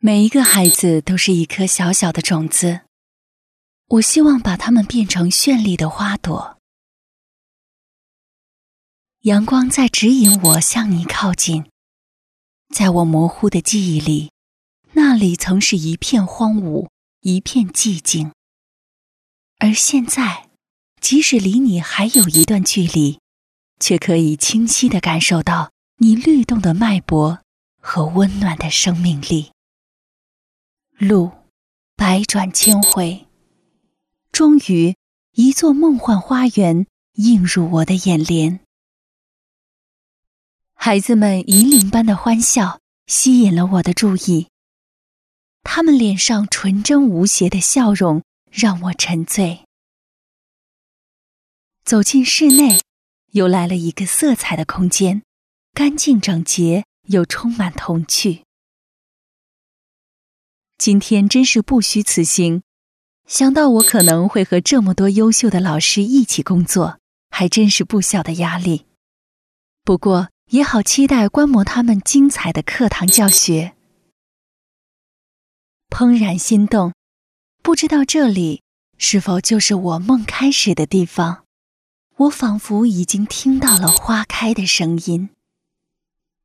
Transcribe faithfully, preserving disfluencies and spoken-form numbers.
每一个孩子都是一颗小小的种子，我希望把它们变成绚丽的花朵。阳光在指引我向你靠近，在我模糊的记忆里，那里曾是一片荒芜，一片寂静。而现在，即使离你还有一段距离，却可以清晰地感受到你律动的脉搏和温暖的生命力。路百转千回，终于一座梦幻花园映入我的眼帘。孩子们银铃般的欢笑吸引了我的注意，他们脸上纯真无邪的笑容让我沉醉。走进室内，又来了一个色彩的空间，干净整洁又充满童趣。今天真是不虚此行，想到我可能会和这么多优秀的老师一起工作，还真是不小的压力。不过也好期待观摩他们精彩的课堂教学。怦然心动，不知道这里是否就是我梦开始的地方。我仿佛已经听到了花开的声音。